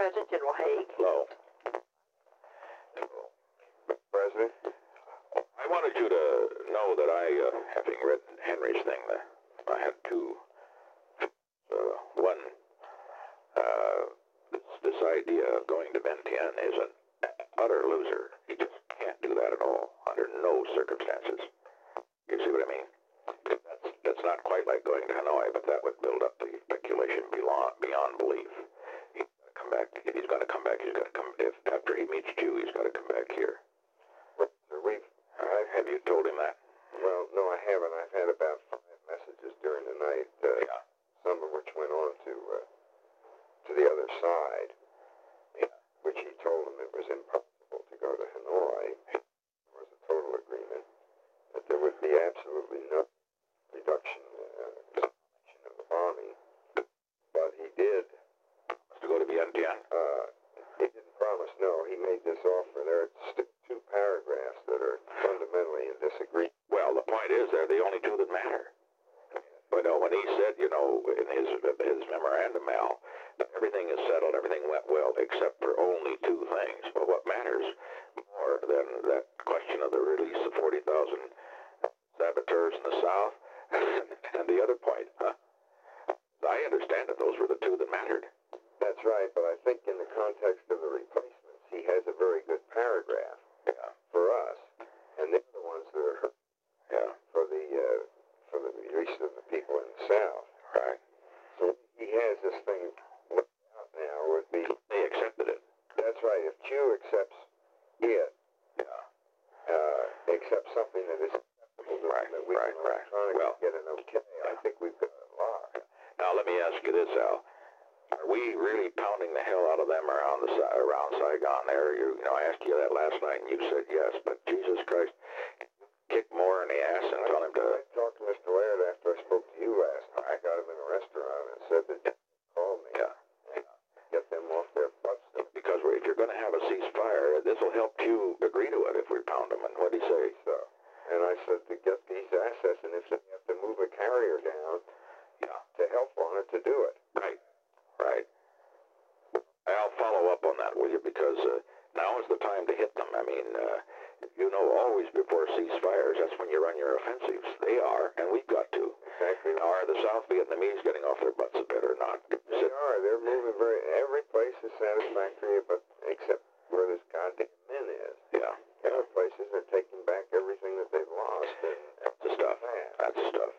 President General Haig. Hello. President? I wanted you to know that having read Henry's thing, I had two. One, this idea of going to Vientiane is an utter loser. He just can't do that at all, under no circumstances. You see what I mean? That's not quite like going to Hanoi, but that would build up the speculation beyond belief. He's got to come back. If he's going to come back, he's got to come. If after he meets you, he's got to come back here. Have you told him that? Well, no, I haven't. I've had about 5 messages during the night, some of which went on to the other side, which he told him it was impossible to go to Hanoi. There was a total agreement that there would be absolutely no reduction of the bombing, but he did. To go to Vientiane? He didn't promise, no. He made this offer. There are still 2 paragraphs that are fundamentally in disagreement. Well, the point is, they're the only 2 that matter. But when he said, in his memorandum, Al, everything is settled, everything went well, except for only 2 things. Well, what matters more than that question of the release of 40,000 saboteurs in the South? And the other point, I understand that those were the 2 that mattered. That's right, but I think in the context of the replacements, he has a very good paragraph for us, and they're the ones that are hurt for the release of the people in the South. Right. So he has this thing laid out now with the... They accepted it. That's right. If Q accepts it, accepts something that is acceptable to them, that we can electronically get an okay, I think we've got a lot. Now, let me ask you this, Al. Are we really pounding the hell out of them around Saigon there? I asked you that last night, and you said yes, but Jesus Christ, kick more in the ass and tell him to... I talked to Mr. Laird after I spoke to you last night. I got him in a restaurant and said that you called me. And get them off their butts. Because if you're going to have a ceasefire, this will help you agree to it if we pound them. And what'd he say? So, and I said to get these assets, and if they have to move a carrier down to help on it, to do it. Right. I'll follow up on that with you, because now is the time to hit them. I mean, always before ceasefires, that's when you run your offensives. They are, and we've got to. Exactly. Now, are the South Vietnamese getting off their butts a bit or not? They are. They're moving every place is satisfactory, but except where this goddamn Min is. Yeah. Other places are taking back everything that they've lost. That's the stuff. That's the stuff.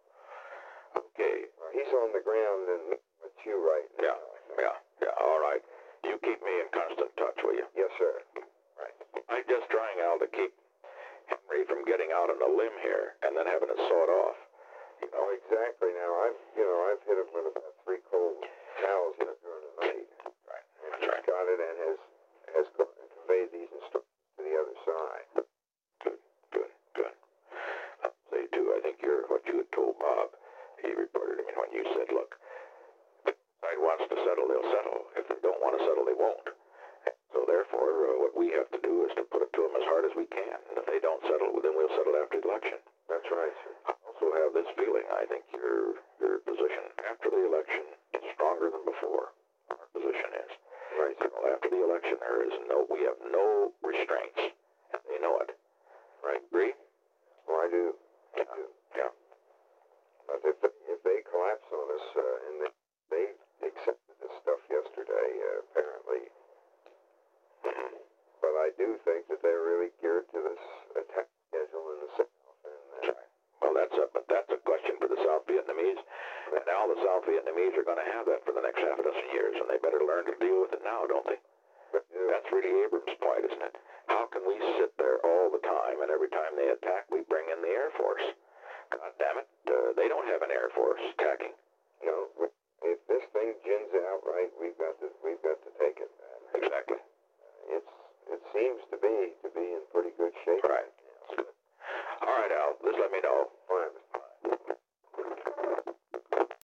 Okay. Well, he's on the ground and with you right now. Yeah. All right. You keep me in constant touch, will you? Yes, sir. Right. I'm just trying, Al, to keep Henry from getting out on a limb here and then having it sawed off. Exactly. Now, I've hit him with about 3 cold towels during the night. Right. And he's got it and has conveyed these instructions to the other side. Good. I'll say, too, I think what you had told Bob, he reported to me when you said, look, if the side wants to settle, they'll settle. If they don't want to settle, they won't. So therefore, what we have to do is to put it to them as hard as we can. And if they don't settle, then we'll settle after the election. That's right, sir. I also have this feeling, I think your position after the election is stronger than before. Our position is. Right. After the election, we have no restraints, and they know it. Right? Agree? Well, I do. Yeah. But if they collapse on us, and they accepted this stuff yesterday, apparently. But I do think that they're really geared to this attack schedule in the South. Well, that's a question for the South Vietnamese. And now the South Vietnamese are going to have that for the next half a dozen years, and they better learn to deal with it now, don't they? That's really Abrams' point, isn't it? How can we sit there all the time, and every time they attack, we bring in the Air Force? God damn it, they don't have an Air Force attacking. No, if this thing gins out right, we've got to take it, man. Exactly. It seems to be in pretty good shape. Right. All right, Al, just let me know.